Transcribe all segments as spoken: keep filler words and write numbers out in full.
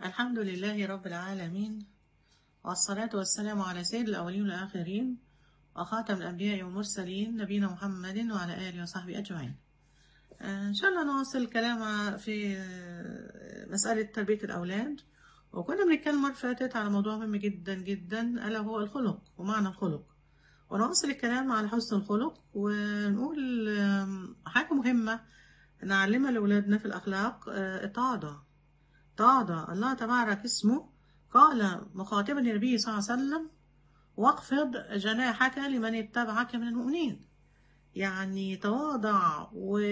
الحمد لله رب العالمين، والصلاة والسلام على سيد الأولين والآخرين وخاتم الأنبياء والمرسلين نبينا محمد وعلى آله وصحبه أجمعين. إن شاء الله نواصل الكلام في مسألة تربية الأولاد، وكنا بنتكلم المرة اللي فاتت على موضوع مهم جدا جدا ألا هو الخلق ومعنى الخلق، ونواصل الكلام على حسن الخلق ونقول حاجة مهمة نعلمها لأولادنا في الأخلاق، التواضع. تواضع الله تبارك اسمه، قال مخاطبا النبي صلى الله عليه وسلم: واخفض جناحك لمن اتبعك من المؤمنين. يعني تواضع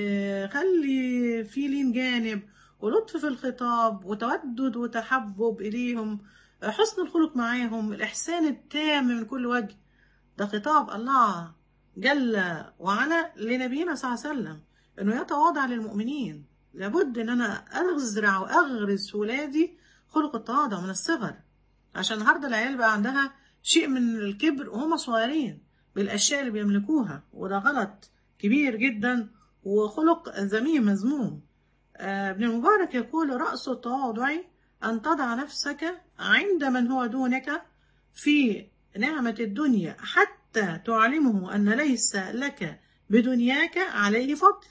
وخلي في لين جانب ولطف في الخطاب وتودد وتحبب إليهم، حسن الخلق معاهم، الإحسان التام من كل وجه. ده خطاب الله جل وعلا لنبينا صلى الله عليه وسلم، إنه يتواضع للمؤمنين. لابد إن أنا أزرع وأغرس في ولادي خلق التواضع من الصغر، عشان النهارده العيال بقى عندها شيء من الكبر وهم صغيرين بالأشياء اللي بيملكوها، وده غلط كبير جدا وخلق ذميم مذموم. آه، ابن المبارك يقول: رأس التواضع أن تضع نفسك عند من هو دونك في نعمة الدنيا حتى تعلمه أن ليس لك بدنياك عليه فضل.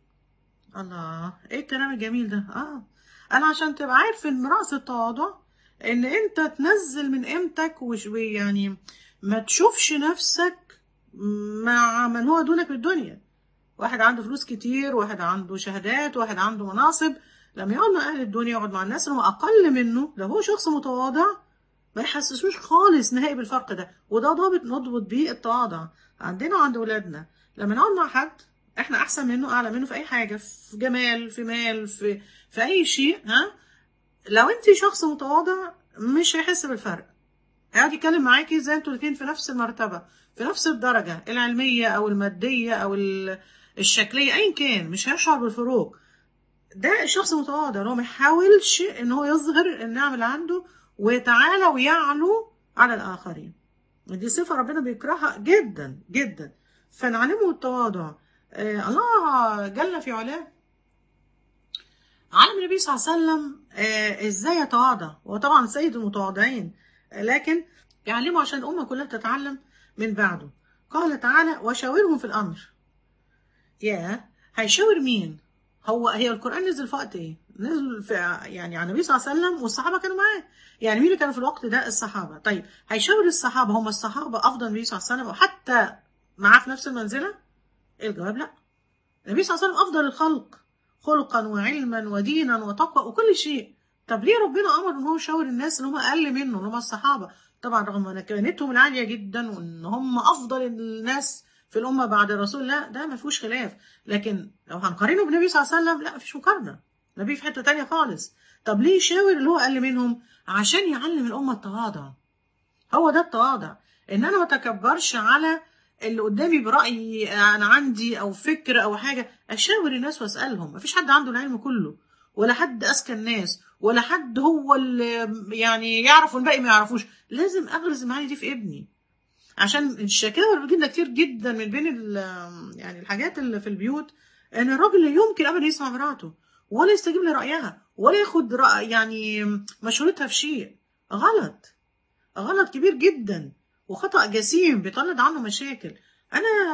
الله، ايه الكلام الجميل ده؟ اه انا عشان تبقى عارف ان رأس التواضع ان انت تنزل من قيمتك وشوي، يعني ما تشوفش نفسك مع من هو دونك في الدنيا. واحد عنده فلوس كتير، واحد عنده شهادات، واحد عنده مناصب، لما يقعد مع اهل الدنيا يقعد مع الناس اللي هم اقل منه، لو هو شخص متواضع ما يحسسوش خالص نهائي بالفرق ده. وده ضابط نضبط بيه التواضع عندنا وعند ولادنا. لما نقعد مع حد احنا احسن منه، اعلى منه في اي حاجه، في جمال، في مال، في في اي شيء، ها، لو انت شخص متواضع مش هيحس بالفرق. قاعد يتكلم معاكي زي انتوا الاثنين في نفس المرتبه، في نفس الدرجه العلميه او الماديه او الشكليه، ايا كان، مش هيشعر بالفروق. ده الشخص المتواضع، هو ما يحاولش ان هو يظهر النعم اللي عنده ويتعالى ويعلو على الاخرين. دي صفه ربنا بيكرهها جدا جدا، فنعلمه التواضع. آه الله جل في علاه علم النبي صلى الله عليه وسلم آه ازاي يتواضع، وطبعا سيد المتواضعين، آه لكن يعلمه عشان الامه كلها تتعلم من بعده. قال تعالى: وشاورهم في الامر. يا هيشاور مين؟ هو هي القرآن نزل في وقت ايه؟ نزل في يعني على النبي صلى الله عليه وسلم والصحابة كانوا معاه. يعني مين اللي كانوا في الوقت ده؟ الصحابة. طيب هيشاور الصحابة، هم الصحابة أفضل من النبي صلى الله عليه وسلم وحتى معاه في نفس المنزلة؟ الجواب لا. النبي صلى الله عليه وسلم أفضل الخلق خلقا وعلما ودينا وتقوى وكل شيء. طب ليه ربنا أمر إن هو يشاور الناس اللي هم أقل منه، اللي هم الصحابة؟ طبعا رغم مكانتهم العالية جدا وإن هم أفضل الناس في الأمة بعد رسول الله، ده ما فيهوش خلاف. لكن لو هنقارنه بالنبي صلى الله عليه وسلم، لا، مفيش مقارنة. النبي في حتة تانية خالص. طب ليه يشاور اللي هو أقل منهم؟ عشان يعلم الأمة التواضع. هو ده التواضع، إن أنا ما أتكبرش على اللي قدامي برأيي أنا عندي أو فكر أو حاجة. أشاور الناس وأسألهم. مفيش حد عنده العلم كله، ولا حد أذكى الناس، ولا حد هو اللي يعني يعرف والباقي ما يعرفوش. لازم أغرز المعاني دي في ابني، عشان الشكاوى اللي بتجيلنا كتير جدا من بين يعني الحاجات اللي في البيوت، ان الراجل لا يمكن ابدا يسمع مراته ولا يستجيب لرايها ولا ياخد رأي يعني مشورتها في شيء. غلط، غلط كبير جدا وخطأ جسيم بيطلد عنه مشاكل. انا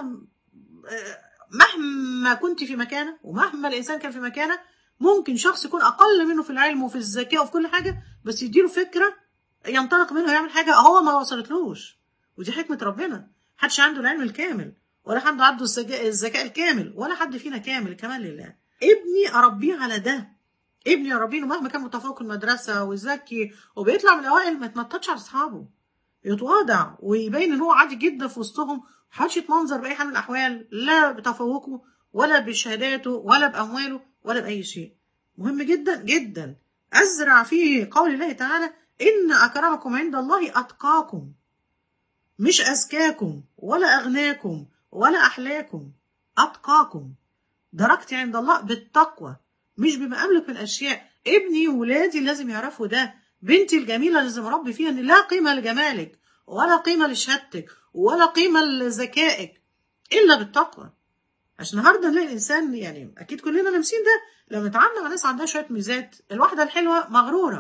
مهما كنت في مكانه ومهما الانسان كان في مكانه، ممكن شخص يكون اقل منه في العلم وفي الذكاء وفي كل حاجه، بس يديله فكره ينطلق منه يعمل حاجه هو ما وصلتلوش. ودي حكمة ربنا. محدش عنده العلم الكامل، ولا حد عنده الذكاء الكامل، ولا حد فينا كامل، كمان لله. ابني أربيه على ده. ابني أربيه مهما كان متفوق المدرسة وذكي وبيطلع من الأوائل، ما يتنططش على أصحابه، يتواضع ويبين إن هو عادي جدا في وسطهم. محدش يتمنظر بأي حال من الأحوال، لا بتفوقه ولا بشهاداته ولا بأمواله ولا بأي شيء. مهم جدا جدا. أزرع فيه قول الله تعالى: إن أكرمكم عند الله أتقاكم. مش أذكاكم ولا أغناكم ولا أحلاكم، أتقاكم. درجتي عند الله بالتقوى، مش بما أملك من أشياء. ابني وولادي لازم يعرفوا ده. بنتي الجميلة لازم أربي فيها إن لا قيمة لجمالك ولا قيمة لشهادتك ولا قيمة لذكائك إلا بالتقوى. عشان النهارده نلاقي الإنسان، يعني أكيد كلنا لامسين ده، لما نتعامل مع ناس عندها شوية ميزات. الواحدة الحلوة مغرورة،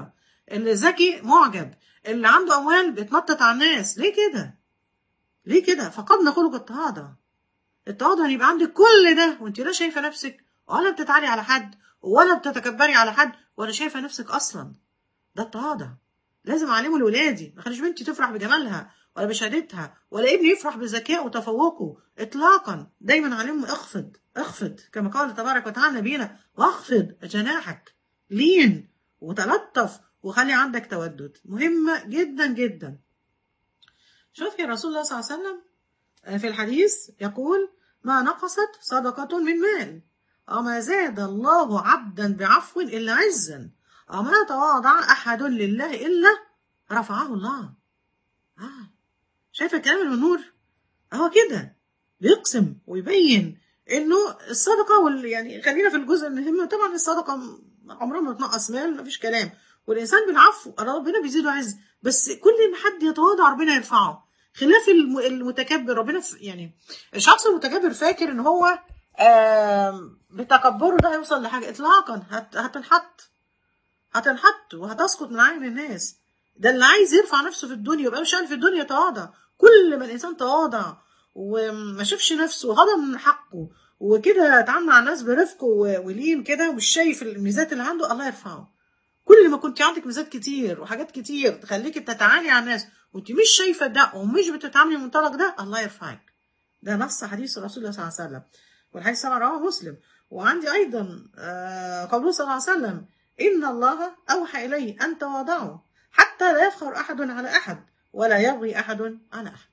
اللي ذكي معجب، اللي عنده اموال بيتنطط على الناس. ليه كده؟ ليه كده؟ فقدنا خلق التواضع. التواضع ان يبقى عندك كل ده وانت لا شايفه نفسك ولا بتتعالي على حد ولا بتتكبري على حد ولا شايفه نفسك اصلا. ده التواضع. لازم اعلمه لاولادي. ما خليش بنتي تفرح بجمالها ولا بشهادتها ولا ابني يفرح بذكائه وتفوقه اطلاقا. دايما اعلمه اخفض اخفض كما قال تبارك وتعالى نبينا، واخفض جناحك، لين وتلطف وخلي عندك تودد. مهمه جدا جدا. شوفي رسول الله صلى الله عليه وسلم في الحديث يقول: ما نقصت صدقة من مال، وما زاد الله عبدا بعفو إلا عزا، وما تواضع أحد لله إلا رفعه الله. آه. شايفة الكلام اللي من نور؟ أهو كده بيقسم ويبين إنه الصدقة وال... يعني خلينا في الجزء المهم. طبعا الصدقة عمرها ما تنقص مال، مفيش كلام. والإنسان بالعفو ربنا بيزيده عز، بس كل ما حد يتواضع ربنا يرفعه. خلاف المتكبر، ربنا يعني الشخص المتكبر فاكر ان هو بتكبره ده هيوصل لحاجه اطلاقا. هت هتنحط هتنحط وهتسقط من عين الناس. ده اللي عايز يرفع نفسه في الدنيا ويبقى مش عارف في الدنيا يتواضع. كل ما الانسان تواضع وما شافش نفسه وهضم من حقه وكده اتعامل مع الناس برفق ولين كده ومش شايف الميزات اللي عنده، الله يرفعه. كل ما كنت عندك ميزات كتير وحاجات كتير تخليكي بتتعالي على الناس وانت مش شايفه ده ومش بتتعاملي من منطلق ده، الله يرفعك. ده نص حديث رسول الله صلى الله عليه وسلم، والحديث طبعا رواه مسلم. وعندي ايضا قوله صلى الله عليه وسلم: ان الله اوحى الي ان تواضعوا حتى لا يفخر احد على احد ولا يبغي احد على احد.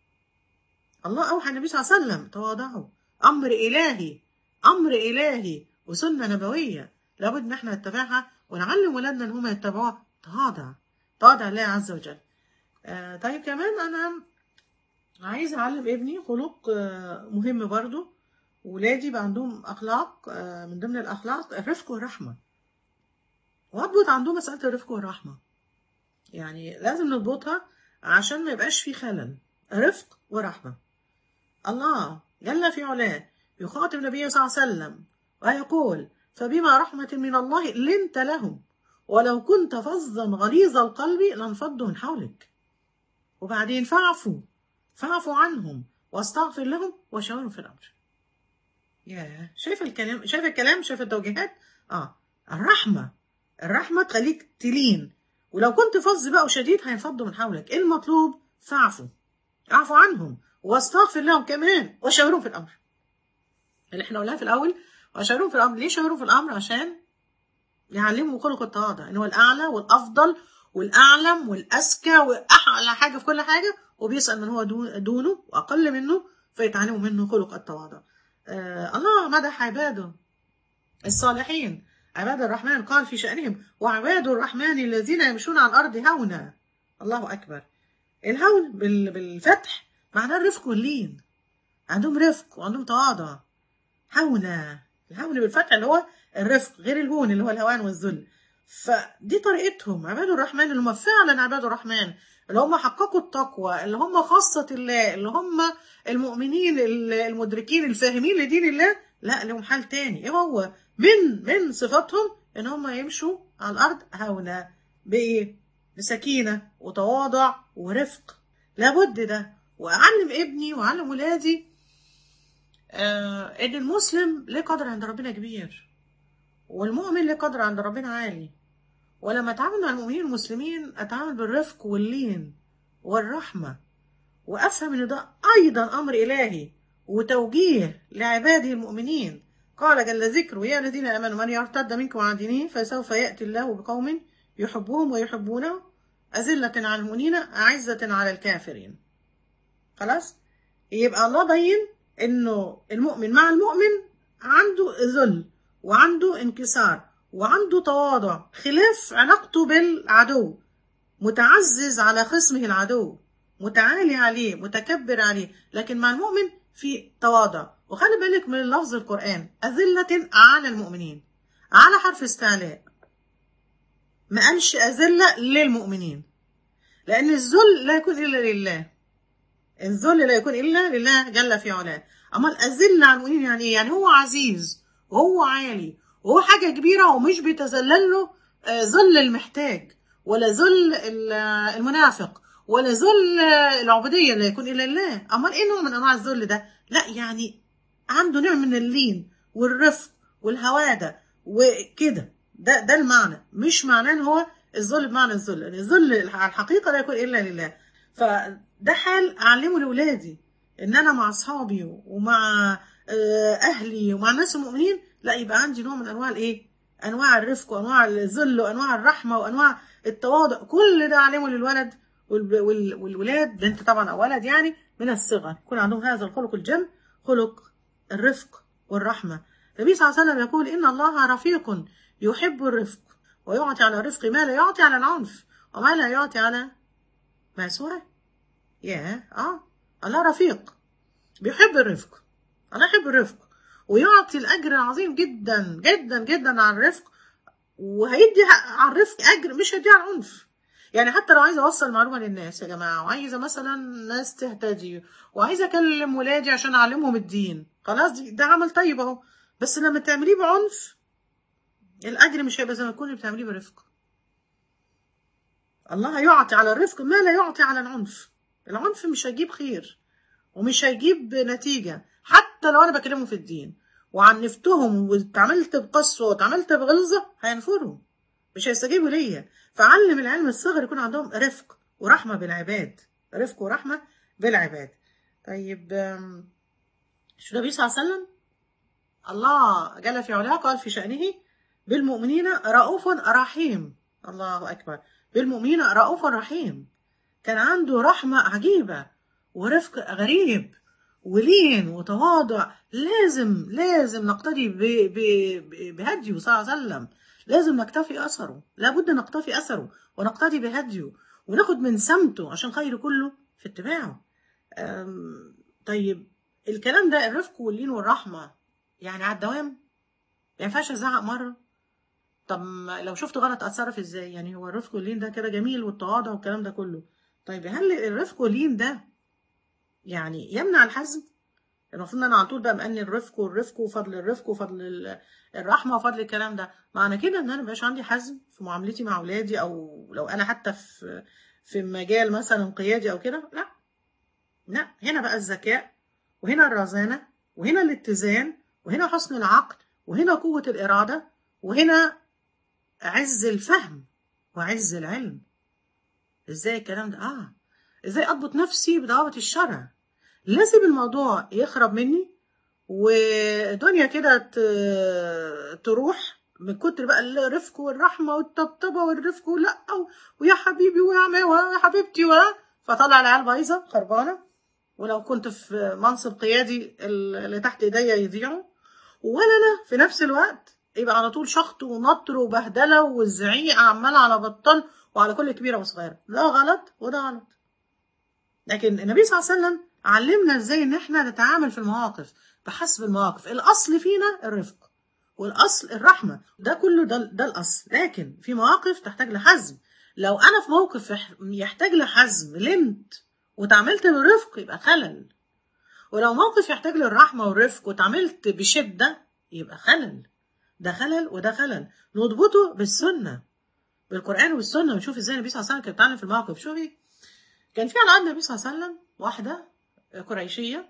الله اوحى النبي صلى الله عليه وسلم: تواضعوا. امر الهي، امر الهي وسنه نبويه لابد ان احنا نتبعها ونعلم ولادنا ان هم يتبعوها. تواضع، تواضع لله عز وجل. آه طيب كمان انا عايز اعلم ابني خلق آه مهم برضو. ولادي بقى عندهم اخلاق، آه من ضمن الاخلاق الرفق والرحمه، واضبط عندهم مساله الرفق والرحمه. يعني لازم نضبطها عشان ما يبقاش في خلل. رفق ورحمه. الله جل في علاه يخاطب النبي صلى الله عليه وسلم ويقول: فبما رحمه من الله لنت لهم ولو كنت فظا غليظ القلب لانفضوا من حولك. وبعدين فاعفوا فاعفوا عنهم واستغفر لهم وشاورهم في الامر. ياه، شايف الكلام، شايف الكلام، شايف التوجيهات. اه الرحمه، الرحمه تخليك تلين. ولو كنت فظ بقى وشديد هينفضوا من حولك. ايه المطلوب؟ فاعفوا اعفوا عنهم واستغفر لهم كمان وشاورهم في الامر، اللي احنا قلناها في الاول. وشاورهم في الامر. ليه شاورهم في الامر؟ عشان يعلموا خلق التواضع، ان هو الاعلى والافضل والاعلم والاذكى واحلى حاجه في كل حاجه، وبيسال من هو دونه واقل منه فيتعلموا منه خلق التواضع. آه الله مدح عباده الصالحين عباد الرحمن، قال في شأنهم: وعباد الرحمن الذين يمشون على الارض هونا. الله اكبر. الهون بالفتح معناه الرفق واللين. عندهم رفق وعندهم تواضع. هونا، الهون بالفتح اللي هو الرفق، غير الهون اللي هو الهوان والذل. فدي طريقتهم عباد الرحمن، اللي هم فعلا عباد الرحمن، اللي هم حققوا التقوى، اللي هم خاصة الله، اللي هم المؤمنين المدركين الفاهمين لدين الله. لا، لهم حال تاني. ايه هو؟ من من صفاتهم ان هم يمشوا على الارض هونا، بايه؟ بسكينة وتواضع ورفق. لابد ده. واعلم ابني واعلم ولادي آه ان المسلم له قدر عند ربنا كبير، والمؤمن له قدر عند ربنا عالي. ولما اتعامل مع المؤمنين المسلمين اتعامل بالرفق واللين والرحمة، وافهم ان ده ايضا امر الهي وتوجيه لعباده المؤمنين. قال جل ذكره: يا الذين امنوا من يرتد منكم عن دينه فسوف ياتي الله بقوم يحبهم ويحبونه اذلة على المؤمنين اعزة على الكافرين. خلاص، يبقى الله بين انه المؤمن مع المؤمن عنده ذل وعنده انكسار وعنده تواضع، خلاف علاقته بالعدو، متعزز على خصمه العدو، متعالي عليه، متكبر عليه. لكن مع المؤمن في تواضع. وخلي بالك من لفظ القرآن: أذلة على المؤمنين، على حرف استعلاء، ما قالش أذلة للمؤمنين، لأن الذل لا يكون إلا لله. الذل لا يكون إلا لله جل في علاه. أما الأذلة على المؤمنين يعني إيه؟ يعني هو عزيز وهو عالي وهو حاجة كبيرة ومش بيتذلل له ذل المحتاج، ولا ذل المنافق، ولا ذل العبودية اللي يكون إلى الله. أمال إيه نوع من أنواع الذل ده؟ لا يعني عنده نوع من اللين والرفق والهوادة وكده. ده ده المعنى، مش معناه ان هو الذل بمعنى الذل، لان الذل على الحقيقه لا يكون الا لله. فده حال اعلمه لاولادي، ان انا مع اصحابي ومع اهلي ومع الناس المؤمنين لا يبقى عندي نوع من انواع الايه، انواع الرفق وانواع الذل وانواع الرحمه وانواع التواضع. كل ده اعلمه للولد والولاد، بنت طبعا او ولد يعني، من الصغر يكون عندهم هذا الخلق الجم، خلق الرفق والرحمه. النبي صلى الله عليه وسلم يقول ان الله رفيق يحب الرفق ويعطي على الرفق ما لا يعطي على العنف وما لا يعطي على ما سواه. ياه اه الله رفيق بيحب الرفق، الله يحب الرفق ويعطي الاجر العظيم جدا جدا جدا على الرفق، وهيدي على الرفق اجر مش هيدي على العنف. يعني حتى لو عايزه اوصل معلومه للناس يا جماعه، وعايزه مثلا ناس تهتدي، وعايزه اكلم ولادي عشان اعلمهم الدين، خلاص دي ده عمل طيب اهو. بس لما تعمليه بعنف الاجر مش هيبقى زي ما تكوني بتعمليه برفق. الله يعطي على الرفق ما لا يعطي على العنف. العنف مش هيجيب خير ومش هيجيب نتيجه. حتى لو انا بكلمهم في الدين وعنفتهم واتعاملت بقسوه واتعاملت بغلظه هينفروا، مش هيستجيبوا ليا. فعلم العلم الصغر يكون عندهم رفق ورحمه بالعباد، رفق ورحمه بالعباد. طيب شو النبي صلى الله عليه وسلم الله جل في علاه قال في شأنه بالمؤمنين رؤوف رحيم. الله أكبر، بالمؤمنين رؤوف رحيم. كان عنده رحمة عجيبة ورفق غريب ولين وتواضع. لازم لازم نقتدي بهديه صلى الله عليه وسلم، لازم نكتفي أثره، لابد نقتفي أثره ونقتدي بهديه وناخد من سمته، عشان خير كله في اتباعه. طيب الكلام ده الرفق واللين والرحمة يعني على الدوام، ما ينفعش ازعق مرة. طب لو شفت غلط اتصرف ازاي؟ يعني هو الرفق واللين ده كده جميل والتواضع والكلام ده كله، طيب هل الرفق واللين ده يعني يمنع الحزم؟ المفروض ان انا على طول بقى مأني الرفق والرفق وفضل الرفق وفضل الرحمه وفضل الكلام ده، معنى كده ان انا مبقاش عندي حزم في معاملتي مع اولادي، او لو انا حتى في في مجال مثلا قيادي او كده؟ لا لا، هنا بقى الذكاء، وهنا الرزانه، وهنا الاتزان، وهنا حسن العقل، وهنا قوه الاراده، وهنا عز الفهم وعز العلم. ازاي الكلام ده؟ اه ازاي اضبط نفسي بضوابط الشرع؟ لا اسيب الموضوع يخرب مني ودنيا كده تروح من كتر بقى الرفق والرحمه والطبطبه والرفق ولا ويا حبيبي ويا عمي ويا حبيبتي و فطلع العيال بايظه خربانه، ولو كنت في منصب قيادي اللي تحت ايديا يضيعوا، ولا انا في نفس الوقت يبقى على طول شخط ونطر وبهدله والزعيق عمال على بطال وعلى كل كبيره وصغيره. ده غلط وده غلط. لكن النبي صلى الله عليه وسلم علمنا ازاي ان احنا نتعامل في المواقف بحسب المواقف. الاصل فينا الرفق والاصل الرحمه، ده كله ده, ده الاصل. لكن في مواقف تحتاج لحزم. لو انا في موقف يحتاج لحزم لمت وتعاملت بالرفق يبقى خلل، ولو موقف يحتاج للرحمه والرفق وتعاملت بشده يبقى خلل. ده خلل وده خلل، نضبطه بالسنه، بالقران والسنه، ونشوف ازاي النبي صلى الله عليه وسلم كان بيتعامل في المواقف. شوفي كان في على عهد النبي صلى الله عليه وسلم واحدة قريشية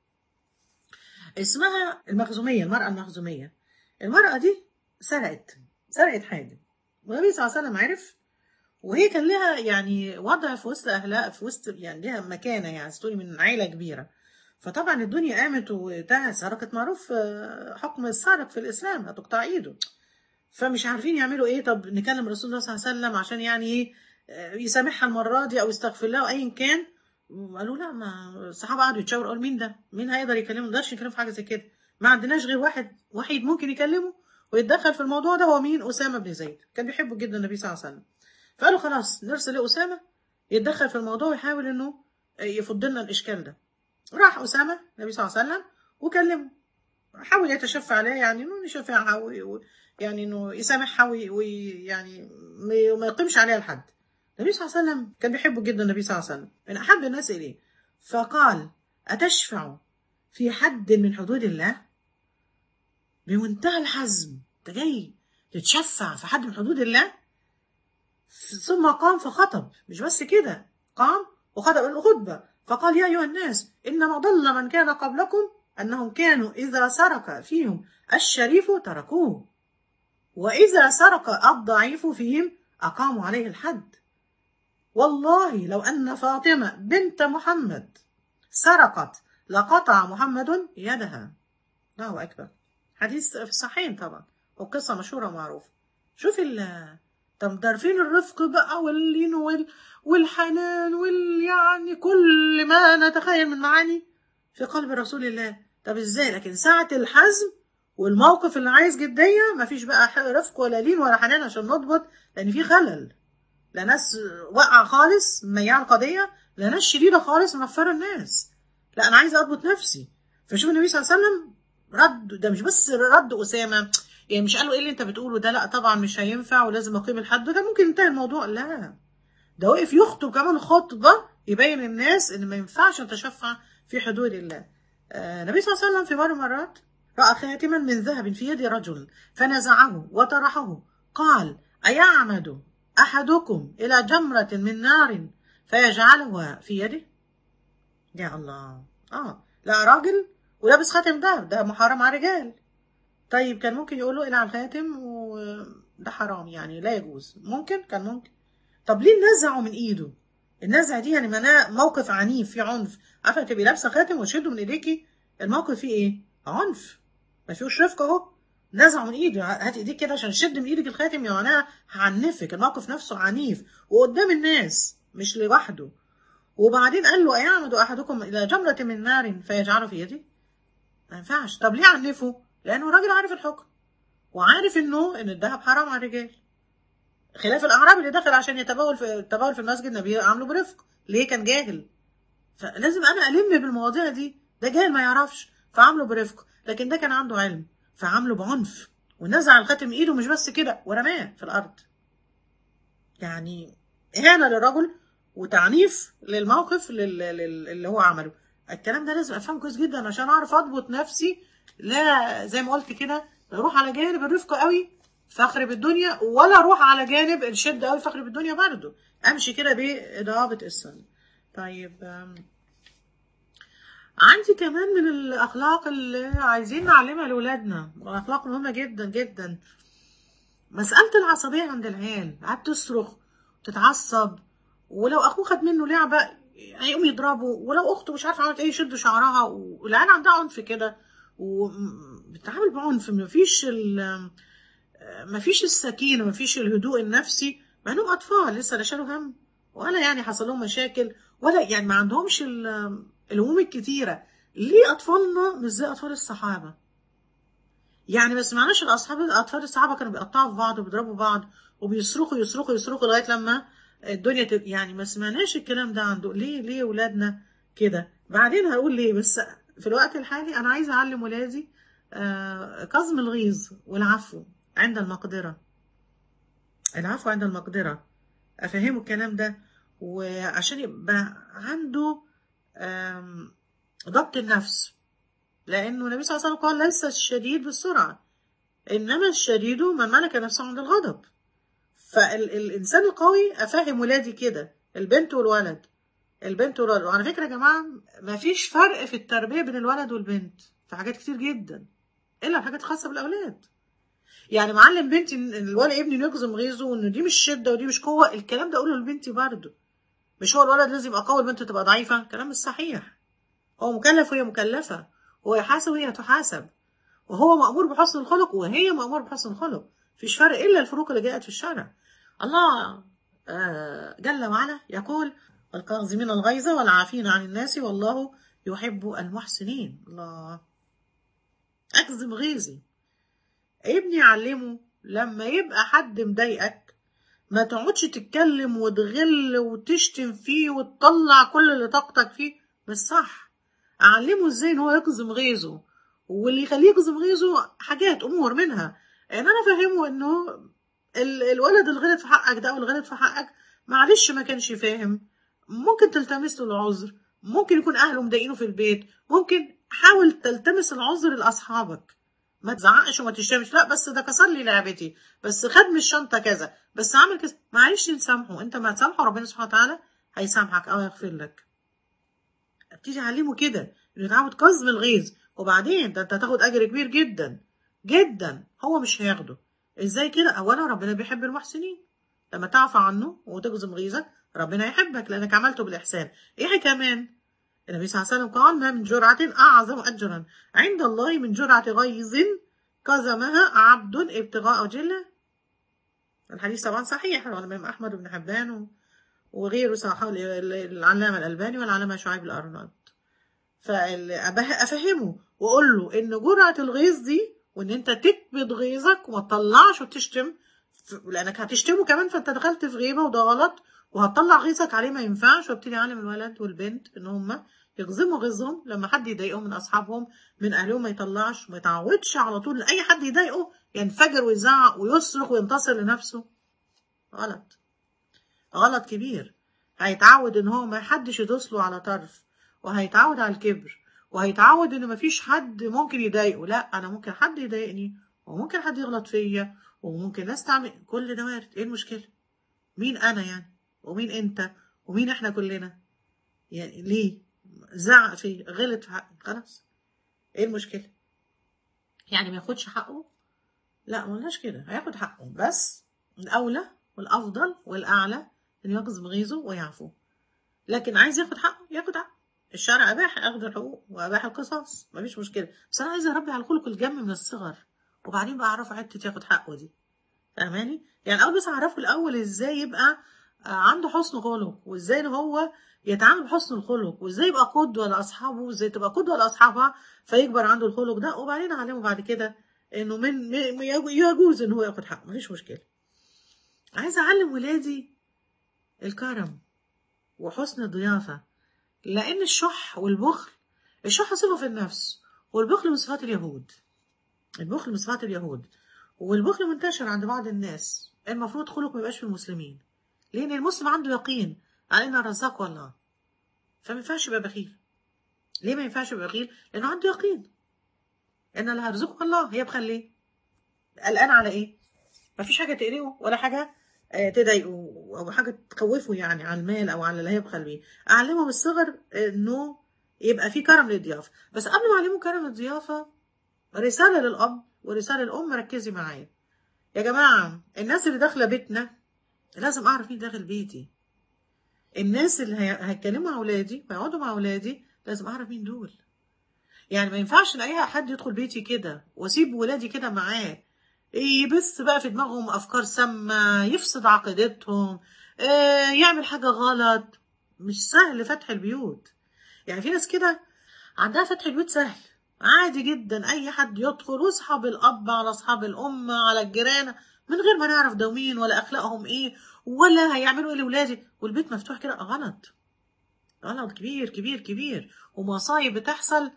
اسمها المخزومية، المرأة المخزومية. المرأة دي سرقت سرقت حاجة، والنبي صلى الله عليه وسلم عرف، وهي كان لها يعني وضع في وسط أهلها، في وسط يعني لها مكانة، يعني ستوري من عائلة كبيرة. فطبعا الدنيا قامت وتاه سرقت، معروف حكم السارق في الإسلام هتقطع إيده. فمش عارفين يعملوا إيه. طب نكلم رسول الله صلى الله عليه وسلم عشان يعني إيه يسامحها المرة دي أو يستغفر لها أيا كان. قالوا لا، ما الصحابة قعدوا يتشاوروا، قالوا مين ده؟ مين هيقدر يكلمه؟ ما نقدرش نتكلم في حاجة زي كده، ما عندناش غير واحد وحيد ممكن يكلمه ويتدخل في الموضوع ده. هو مين؟ أسامة بن زيد، كان بيحبه جدا النبي صلى الله عليه وسلم. فقالوا خلاص نرسل لأسامة يتدخل في الموضوع ويحاول إنه يفض لنا الإشكال ده. راح أسامة النبي صلى الله عليه وسلم وكلمه، حاول يتشفى عليه، يعني إنه يشفعها يعني إنه يسامحها ويعني ما يقيمش عليها الحد. النبي صلى الله عليه وسلم كان بيحبه جدا النبي صلى الله عليه وسلم، من أحب الناس إليه. فقال أتشفع في حد من حدود الله؟ بمنتهى الحزم، أنت جاي تتشفع في حد من حدود الله؟ ثم قام فخطب، مش بس كده، قام وخطب الخطبة فقال: يا أيها الناس إنما ضل من كان قبلكم أنهم كانوا إذا سرق فيهم الشريف تركوه، وإذا سرق الضعيف فيهم أقاموا عليه الحد. والله لو أن فاطمة بنت محمد سرقت لقطع محمد يدها. الله أكبر. حديث في الصحيحين طبعا، وقصة مشهورة ومعروفة. شوف ال طب ده فين الرفق بقى واللين وال... والحنان وال يعني كل ما نتخيل من معاني في قلب رسول الله. طب ازاي؟ لكن ساعة الحزم والموقف اللي عايز جدية مفيش بقى رفق ولا لين ولا حنان عشان نضبط، لأن في خلل. لا ناس واقعة خالص ميعة القضية، لا ناس شديدة خالص منفرة الناس. لا أنا عايزة أضبط نفسي. فشوف النبي صلى الله عليه وسلم رد، ده مش بس رد أسامة، يعني مش قالوا إيه اللي أنت بتقوله ده، لا طبعا مش هينفع ولازم أقيم الحد ده ممكن ينتهي الموضوع، لا ده وقف يخطب كمان خطبة يبين الناس إن ما ينفعش نتشفع في حدود الله. آه النبي صلى الله عليه وسلم في مرة مرات رأى خاتما من ذهب في يد رجل فنزعه وطرحه، قال: أيعمد أحدكم إلى جمرة من نار فيجعلها في يده؟ يا الله. آه لا راجل ولابس خاتم دهب، ده محرم على الرجال. طيب كان ممكن يقول له إلى على الخاتم وده حرام يعني لا يجوز، ممكن كان ممكن. طب ليه نزعه من إيده؟ النزع دي يعني معناه موقف عنيف فيه عنف. عارفة تبقي لابسة خاتم وتشده من إيديكي، الموقف فيه إيه؟ عنف، ما فيهوش رفق أهو. نزعه من إيده، هات إيديك كده عشان شد من إيدك الخاتم، يعني معناها هعنفك، الموقف نفسه عنيف وقدام الناس مش لوحده. وبعدين قال له: أيعمد أحدكم إلى جمرة من نار فيجعله في يده؟ ما ينفعش. طب ليه عنفه؟ لأنه راجل عارف الحكم وعارف إنه إن الذهب حرام على الرجال، خلاف الأعرابي اللي دخل عشان يتبول في التبول في المسجد، النبي عامله برفق. ليه؟ كان جاهل. فلازم أنا ألم بالمواضيع دي، ده جاهل ما يعرفش فعامله برفق، لكن ده كان عنده علم فعامله بعنف ونزع الخاتم إيده، مش بس كده ورماه في الأرض. يعني إهانة للرجل وتعنيف للموقف اللي هو عمله. الكلام ده لازم أفهمه كويس جدا عشان أعرف أضبط نفسي، لا زي ما قلت كده أروح على جانب الرفق قوي فاخرب الدنيا، ولا اروح على جانب الشدة قوي فاخرب الدنيا برضه، امشي كده بضوابط السنة. طيب عندي كمان من الاخلاق اللي عايزين نعلمها لاولادنا، واخلاق مهمة جدا جدا، مسألة العصبية عند العيال. قاعد تصرخ وتتعصب، ولو اخوه خد منه لعبة هيقوم يضربه، ولو اخته مش عارفه عملت ايه يشد شعرها، والعيال عندها عنف كده وبتتعامل بعنف، مفيش ال مفيش السكينة، مفيش الهدوء النفسي، مع انهم اطفال لسه لا شالوا هم ولا يعني حصل لهم مشاكل ولا يعني ما عندهمش الهموم الكتيرة. ليه اطفالنا مش زي اطفال الصحابة؟ يعني ما سمعناش الاصحاب اطفال الصحابة كانوا بيقطعوا في بعض وبيضربوا بعض وبيصرخوا يصرخوا يصرخوا لغاية لما الدنيا تب... يعني ما سمعناش الكلام ده عنده. ليه ليه ولادنا كده؟ بعدين هقول ليه، بس في الوقت الحالي انا عايزه اعلم ولادي آه كظم الغيظ والعفو عند المقدرة. العفو عند المقدرة، أفهمه الكلام ده، وعشان يبقى عنده ضبط النفس، لأنه النبي صلى الله عليه وسلم قال: ليس الشديد بالسرعة إنما الشديد من ملك نفسه عند الغضب. فالإنسان القوي أفهم ولادي كده، البنت والولد، البنت والولد. وعلى فكرة يا جماعة ما فيش فرق في التربية بين الولد والبنت في حاجات كتير جدا، إلا الحاجات الخاصة بالأولاد. يعني معلم بنتي الولد ابني يجزم غيظه وان دي مش شده ودي مش قوه، الكلام ده اقوله لبنتي برضه. مش هو الولد لازم يبقى قوي البنت تبقى ضعيفه، كلام مش صحيح. هو مكلف وهي مكلفه، هو يحاسب وهي تحاسب، وهو مأمور بحسن الخلق وهي مأمور بحسن الخلق، مفيش فرق الا الفروق اللي جاءت في الشرع. الله جل وعلا يقول: والكاظمين الغيظ والعافين عن الناس والله يحب المحسنين. الله، اكظم غيظي. ابني علمه لما يبقى حد مضايقك ما تقعدش تتكلم وتغل وتشتم فيه وتطلع كل اللي طاقتك فيه، مش صح. اعلمه ازاي ان هو يقزم غيظه، واللي يخليه يقزم غيظه حاجات امور منها ان انا افهمه انه الولد اللي غلط في حقك ده او اللي غلط في حقك معلش ما كانش فاهم، ممكن تلتمس له العذر، ممكن يكون اهله مضايقينه في البيت، ممكن حاول تلتمس العذر لاصحابك، ما تزعقش وما تشتمش، لا بس ده كسر لي لعبتي، بس خد من الشنطه كذا، بس عمل كذا، معلش نسامحه. انت ما تسامحه ربنا سبحانه وتعالى هيسامحك او يغفر لك. ابتدي علمه كده انه يتعود كظم الغيظ، وبعدين ده انت هتاخد اجر كبير جدا جدا، هو مش هياخده. ازاي كده؟ اولا ربنا بيحب المحسنين، لما تعفى عنه وتجزم غيظك ربنا يحبك لانك عملته بالاحسان. ايه كمان؟ النبي صلى الله عليه وسلم قال: ما من جرعة اعظم اجرا عند الله من جرعة غيظ كظمها عبد ابتغاء وجه الله. الحديث طبعا صحيح، رواه الامام احمد بن حبان وغيره، صححه العلامه الالباني والعلامه شعيب الارناؤوط. فافهمه واقول له ان جرعه الغيظ دي، وان انت تكبت غيظك وما تطلعش وتشتم، لانك هتشتمه كمان فانت دخلت في غيبه وده غلط، وهتطلع غيظك عليه ما ينفعش. وابتدي اعلم الولد والبنت ان هم يغزموا غيظهم لما حد يضايقهم من اصحابهم من اهلهم، ما يطلعش، ما يتعودش على طول اي حد يضايقه ينفجر ويزعق ويصرخ وينتصر لنفسه. غلط، غلط كبير. هيتعود ان هو ما حدش يدوسله على طرف، وهيتعود على الكبر، وهيتعود ان مفيش حد ممكن يضايقه. لا، انا ممكن حد يضايقني، وممكن حد يغلط فيا، وممكن ناس تعمل، كل ده وارد. ايه المشكله؟ مين انا يعني؟ ومين انت؟ ومين احنا كلنا؟ يعني ليه زعق فيه، غلط في حقي، خلاص، ايه المشكله؟ يعني ما ياخدش حقه؟ لا، ملناش كده، هياخد حقه، بس الاولى والافضل والاعلى ان يقظم غيظه ويعفو. لكن عايز ياخد حقه ياخد حقه. الشرع اباح اخذ الحقوق واباح القصاص، مفيش مشكله، بس انا عايزه اربي على الخلق الجم من الصغر، وبعدين بقى اعرفه حته ياخد حقه دي. فاهماني؟ يعني اول بس اعرفه الاول ازاي يبقى عنده حسن خلق، وازاي ان هو يتعامل بحسن الخلق، وازاي يبقى قدوه لاصحابه، وازاي تبقى قدوه لاصحابها فيكبر عنده الخلق ده. وبعدين اعلمه بعد كده انه من يجوز ان هو ياخد حقه، مفيش مشكله. عايزه اعلم ولادي الكرم وحسن الضيافه، لأن الشح والبخل، الشح صفة في النفس، والبخل من صفات اليهود. البخل من صفات اليهود، والبخل منتشر عند بعض الناس. المفروض خلق ما يبقاش في المسلمين، لأن المسلم عنده يقين على أن الرزاق والله، فما ينفعش يبقى بخيل. ليه ما ينفعش يبقى بخيل؟ لأنه عنده يقين أن اللي هيرزقه الله. هيبخل ليه؟ قلقان على إيه؟ ما فيش حاجة تقلقه ولا حاجة تضايقه او حاجه تخوفه يعني على المال او على اللي هيبخل بيه. اعلمه من الصغر انه يبقى في كرم للضيافه. بس قبل ما اعلمه كرم الضيافه، رساله للاب ورساله للام، ركزي معايا يا جماعه. الناس اللي داخله بيتنا لازم اعرف مين داخل بيتي. الناس اللي هيتكلموا مع اولادي ويقعدوا مع اولادي لازم اعرف مين دول. يعني ما ينفعش ان اي حد يدخل بيتي كده واسيب ولادي كده معاه يبث بقى في دماغهم افكار سامه، يفسد عقيدتهم، يعمل حاجه غلط. مش سهل فتح البيوت. يعني في ناس كده عندها فتح البيوت سهل، عادي جدا، اي حد يدخل، واصحاب الاب على اصحاب الام على الجيران، من غير ما نعرف ده مين ولا اخلاقهم ايه ولا هيعملوا ايه لاولادي، والبيت مفتوح كده. غلط، غلط كبير كبير كبير، ومصايب بتحصل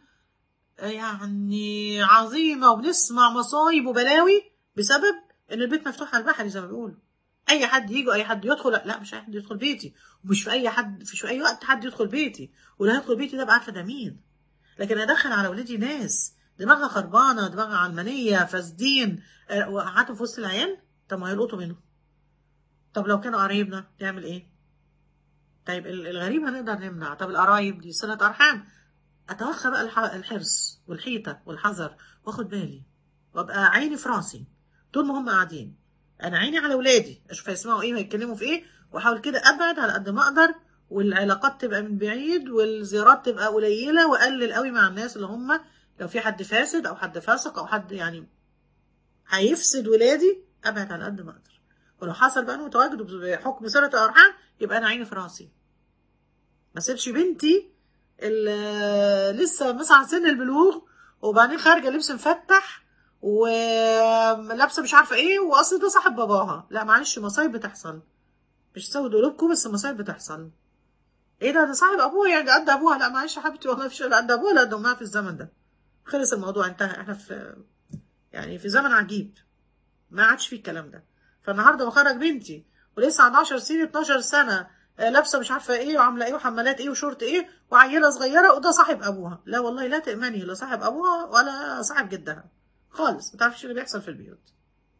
يعني عظيمه، وبنسمع مصايب وبلاوي بسبب ان البيت مفتوح على البحر زي ما بيقولوا. اي حد يجي اي حد يدخل، لا مش اي حد يدخل بيتي، ومش في اي حد في اي وقت حد يدخل بيتي، واللي هيدخل بيتي ده بعرفه ده مين. لكن ادخل على ولادي ناس دماغها خربانه، دماغها علمانيه، فاسدين، وقعدوا في وسط العيال. طب ما هيلقطوا منه. طب لو كانوا قرايبنا نعمل ايه؟ طيب الغريب هنقدر نمنع، طب القرايب دي صله ارحام. اتوخى بقى الحرص والحيطه والحذر، واخد بالي، وابقى عيني في راسي طول ما هم قاعدين. انا عيني على اولادي، اشوف هيسمعوا ايه وهيتكلموا في ايه، واحاول كده ابعد على قد ما اقدر، والعلاقات تبقى من بعيد، والزيارات تبقى قليله، واقلل قوي مع الناس اللي هم لو في حد فاسد او حد فاسق او حد يعني هيفسد ولادي، ابعد على قد ما اقدر. ولو حصل بقى انه تواجدوا بحكم صله الارحام، يبقى انا عيني في راسي. ما سيبش بنتي اللي لسه مثلا سن البلوغ وبعدين خارجه لبس مفتح ولابسه مش عارفه ايه، واصل ده صاحب باباها. لا معلش، مصايب بتحصل، مش سود قلوبكم، بس مصايب بتحصل. ايه ده ده صاحب ابوها يعني قد ابوها. لا معلش يا حبيبتي، والله مفيش قد ابوها لا قد امها في الزمن ده. خلص الموضوع، انتهى. احنا في يعني في زمن عجيب، ما عادش فيه الكلام ده. فالنهارده بخرج بنتي ولسه عندها عشر سنين اتناشر سنه، لابسه مش عارفه ايه وعامله ايه وحمالات ايه وشورت ايه وعيله صغيره، وده صاحب ابوها. لا والله، لا تامني لا صاحب ابوها ولا صاحب جدها، خالص، ما تعرفش اللي بيحصل في البيوت.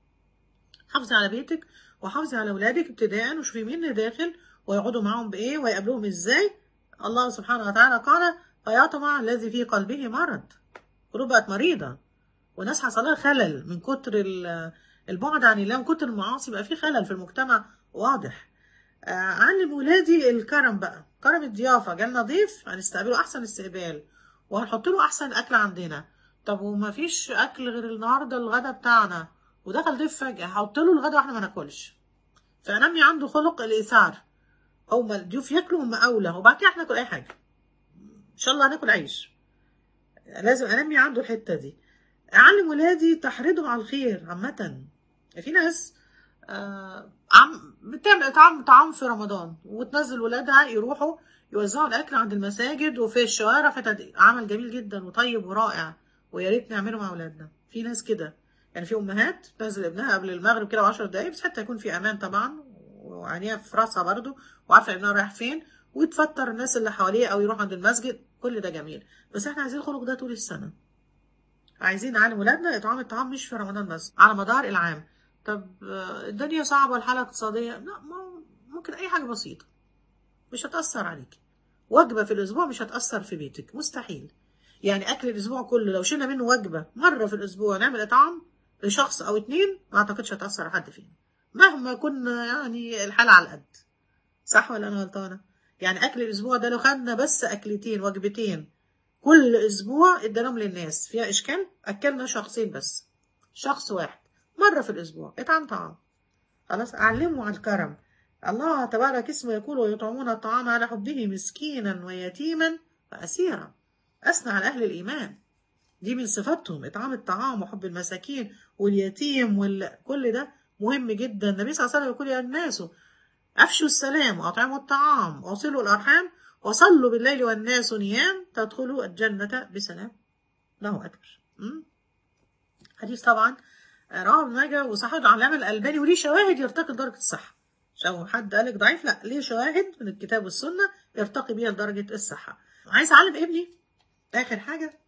حافظي على بيتك وحافظي على اولادك ابتداء، وشوفي مين اللي داخل ويقعدوا معاهم بايه ويقابلوهم ازاي. الله سبحانه وتعالى قال: فيطمع الذي في قلبه مرض. قلوب بقت مريضه، وناس حصل لها خلل من كتر البعد عن الله، من كتر المعاصي بقى في خلل في المجتمع واضح. آه علم ولادي الكرم بقى، كرم الضيافه، جالنا ضيف هنستقبله احسن استقبال وهنحط له احسن اكل عندنا. طب وما فيش اكل غير النهارده الغدا بتاعنا، ودخل ضيف فجأة هحط له الغدا واحنا ما ناكلش. فانمي عنده خلق الايثار، هما الضيوف ياكلوا هم اولى، وبعد كده احنا ناكل اي حاجه، ان شاء الله هناكل عيش. لازم انمي عنده الحته دي. اعلم ولادي تحريضهم على الخير عامه. في ناس آه عم بتعمل طعام طعام في رمضان وتنزل ولادها يروحوا يوزعوا الاكل عند المساجد وفي الشوارع، فده عمل جميل جدا وطيب ورائع، ويا ريت نعمله مع اولادنا. في ناس كده يعني، في امهات تنزل ابنها قبل المغرب كده بعشر دقايق بس حتى يكون في امان طبعا، وعينيها في راسها برضو وعارفه ابنها رايح فين، وتفتر الناس اللي حواليه او يروح عند المسجد. كل ده جميل، بس احنا عايزين الخلق ده طول السنه. عايزين نعلم ولادنا اطعام الطعام مش في رمضان بس، على مدار العام. طب الدنيا صعبه والحاله اقتصاديه، لا، ممكن اي حاجه بسيطه مش هتاثر عليك. وجبه في الاسبوع مش هتاثر في بيتك، مستحيل. يعني اكل الاسبوع كله لو شلنا منه وجبه مره في الاسبوع نعمل اطعام لشخص او اتنين، ما اعتقدش هتاثر على حد فينا مهما كنا يعني الحاله على القد. صح ولا انا غلطانه؟ يعني اكل الاسبوع ده لو خدنا بس اكلتين وجبتين كل اسبوع اديناهم للناس، فيها اشكال؟ اكلنا شخصين بس، شخص واحد مره في الاسبوع اطعام طعام، خلاص. اعلموا على الكرم. الله تبارك اسمه يقول: ويطعمون الطعام على حبه مسكينا ويتيما واسيرا. اثنى على اهل الايمان، دي من صفاتهم اطعام الطعام وحب المساكين واليتيم وكل ده مهم جدا. النبي صلى الله عليه وسلم يقول: يا الناس افشوا السلام واطعموا الطعام وصلوا الارحام وصلوا بالليل والناس نيام تدخلوا الجنة بسلام. له اجر. حديث طبعا رواه ابن ماجه وصححه العلامة الألباني، وليه شواهد يرتقي لدرجة الصحة. لو حد قالك ضعيف، لا، ليه شواهد من الكتاب والسنة يرتقي بيها لدرجة الصحة. عايز أعلم ابني آخر حاجة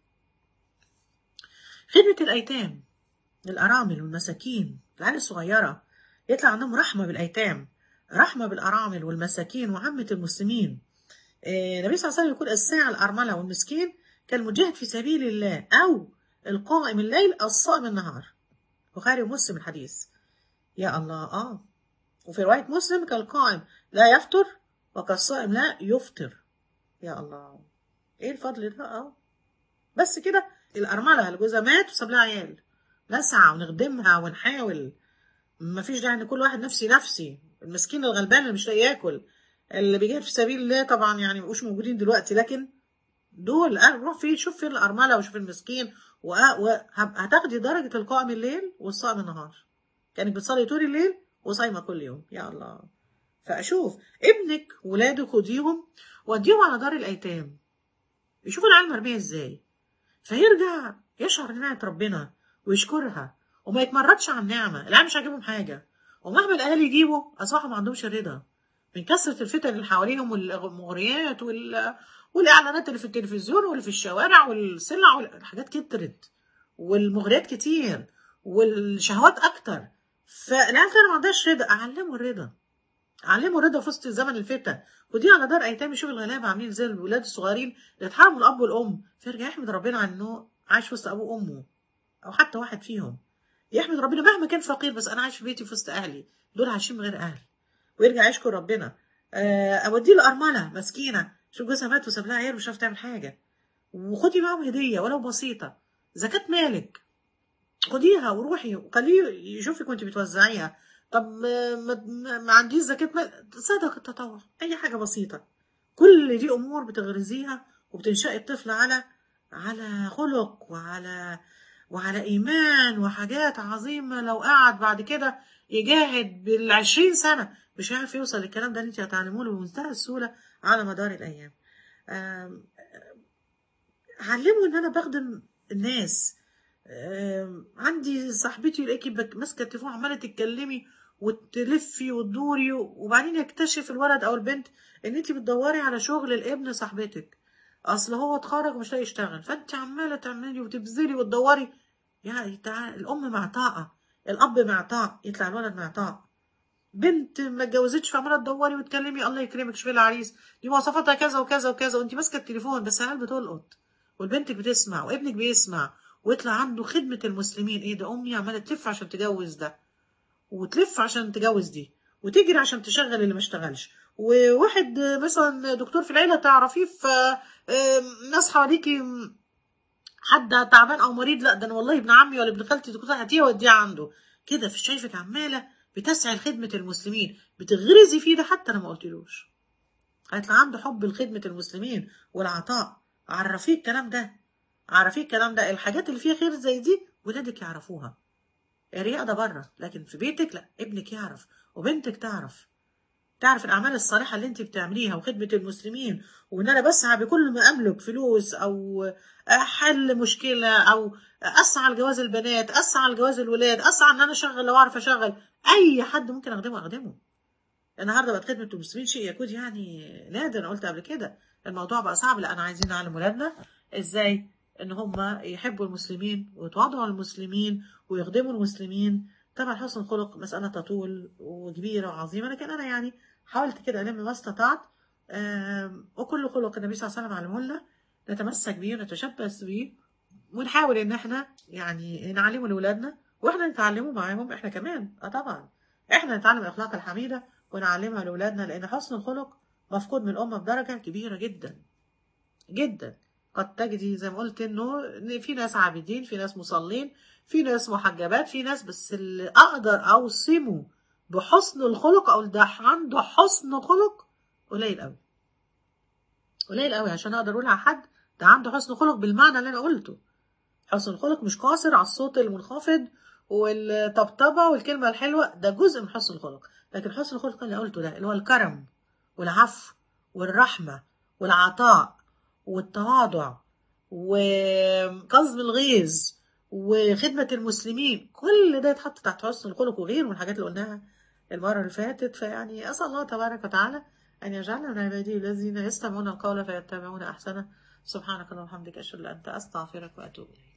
خدمة الأيتام، الأرامل والمساكين، العيال الصغيرة يطلع عندهم رحمة بالأيتام، رحمة بالأرامل والمساكين وعامة المسلمين. النبي صلى الله عليه وسلم يقول: الساعة الأرملة والمسكين كالمجاهد في سبيل الله، أو القائم الليل الصائم النهار. بخاري ومسلم الحديث. يا الله. آه وفي رواية مسلم: كالقائم لا يفطر وكالصائم لا يفطر. يا الله، ايه الفضل ده. اه بس كده. الأرملة اللي جوزها مات وساب لها عيال، نسعى ونخدمها ونحاول، مفيش داعي ان كل واحد نفسي نفسي. المسكين الغلبان اللي مش لاقي ياكل، اللي بيجاهد في سبيل الله، طبعا يعني مبقوش موجودين دلوقتي، لكن دول روح فيه، شوف في الأرملة وشوف المسكين، وهتاخدي درجة القائم الليل والصائم النهار. كانت بتصلي طول الليل وصايمة كل يوم. يا الله. فأشوف ابنك ولادك خديهم وديهم على دار الأيتام، يشوفوا العيال مربية ازاي، فيرجع يشعر بنعمة ربنا ويشكرها وما يتمردش على النعمة. العيال مش عاجبهم حاجة، ومهما الأهالي يجيبوا أصبحوا ما عندهمش رضا من كثرة الفتن اللي حواليهم والمغريات وال... والإعلانات اللي في التلفزيون واللي في الشوارع والسلع والحاجات كترت، والمغريات كتير والشهوات أكتر. فالعيال ما عندهاش رضا. أعلموا الرضا، علموا الرضا في وسط زمن الفتن. ودي على دار ايتام، يشوف الغلابه عاملين زي الولاد الصغيرين اللي اتحرموا الاب والام، فيرجع يحمد ربنا على انه عايش في وسط ابوه وامه، او حتى واحد فيهم يحمد ربنا مهما كان فقير، بس انا عايش في بيتي في وسط اهلي، دول عايشين من غير اهل، ويرجع يشكر ربنا. اوديه الارمله مسكينه، شوف جوزها مات وساب لها عيال مش عارفه تعمل حاجه، وخدي معاهم هديه ولو بسيطه، زكاه مالك خديها وروحي وخليه يشوفك وانت بتوزعيها. طب ما, ما, ما عنديش زكاة مال، صدقة التطوع، أي حاجة بسيطة. كل دي أمور بتغرزيها وبتنشأ الطفل على على خلق وعلى وعلى إيمان وحاجات عظيمة. لو قعد بعد كده يجاهد بالعشرين سنة مش هيعرف يوصل للكلام ده اللي انت هتعلموه له بمنتهى السهولة على مدار الأيام. علموا إن أنا بخدم الناس. عندي صاحبتي يلاقيكي ماسكه التليفون عماله تتكلمي وتلفي وتدوري، وبعدين يكتشف الولد او البنت ان انت بتدوري على شغل الابن صاحبتك، اصل هو اتخرج ومش لاقي يشتغل، فانت عماله تعملي وتبذلي وتدوري. يعني تعال الام معطاءه، الاب معطاء، يطلع الولد معطاء. بنت ما اتجوزتش فعماله تدوري وتكلمي الله يكرمك شوفي العريس، دي مواصفاتها كذا وكذا وكذا، وانت ماسكه التليفون بس العيال بتلقط، والبنت بتسمع وابنك بيسمع، ويطلع عنده خدمه المسلمين. ايه ده؟ امي عماله تلف عشان تجوز ده، وتلف عشان تجوز دي، وتجري عشان تشغل اللي ما اشتغلش. وواحد مثلا دكتور في العيله تعرفيه، في ناس حواليكي حد تعبان او مريض، لا ده انا والله ابن عمي ولا ابن خالتي دكتور، هاتيه وديه عنده. كده في شايفك عماله بتسعى لخدمه المسلمين، بتغرزي فيه ده حتى انا ما قلتلوش. هيطلع عنده حب لخدمه المسلمين والعطاء. عرفيه الكلام ده، عرفيه الكلام ده، الحاجات اللي فيها خير زي دي ولادك يعرفوها. الرياء ده بره، لكن في بيتك لا، ابنك يعرف وبنتك تعرف، تعرف الأعمال الصالحة اللي أنت بتعمليها وخدمة المسلمين، وإن أنا بسعى بكل ما أملك، فلوس أو حل مشكلة، أو أسعى لجواز البنات، أسعى لجواز الولاد، أسعى إن أنا أشغل لو أعرف أشغل أي حد ممكن أخدمه أخدمه. النهارده بقت خدمة المسلمين شيء يكون يعني نادر. أنا قلت قبل كده الموضوع بقى صعب، لا أنا عايزين نعلم ولادنا إزاي إن هم يحبوا المسلمين ويتواضعوا للمسلمين ويخدموا المسلمين. طبعا حسن الخلق مسألة تطول وكبيرة وعظيمة، لكن أنا يعني حاولت كده ألم ما استطعت. وكل خلق النبي صلى الله عليه وسلم علمه لنا نتمسك بيه ونتشبث بيه، ونحاول إن إحنا يعني نعلمه لأولادنا، وإحنا نتعلمه معاهم إحنا كمان. أه طبعا إحنا نتعلم الأخلاق الحميدة ونعلمها لأولادنا، لأن حسن الخلق مفقود من الأمة بدرجة كبيرة جدا جدا. قد تجدي زي ما قلت إنه إن في ناس عابدين، في ناس مصلين، في ناس محجبات، في ناس، بس اللي أقدر أوصمه بحسن الخلق أو ده عنده حسن خلق قليل أوي، قليل أوي عشان أقدر أقول على حد ده عنده حسن خلق بالمعنى اللي أنا قلته. حسن الخلق مش قاصر على الصوت المنخفض والطبطبة والكلمة الحلوة، ده جزء من حسن الخلق. لكن حسن الخلق اللي قلته ده اللي هو الكرم والعفو والرحمة والعطاء والتواضع وكظم الغيظ وخدمة المسلمين، كل ده يتحط تحت حسن الخلق وغيره من الحاجات اللي قلناها المرة اللي فاتت. فيعني أسأل الله تبارك وتعالى أن يجعلنا من عباده الذين يستمعون القول فيتبعون أحسنه. سبحانك اللهم وبحمدك أشهد أن لا إله إلا أنت أستغفرك وأتوب إليك.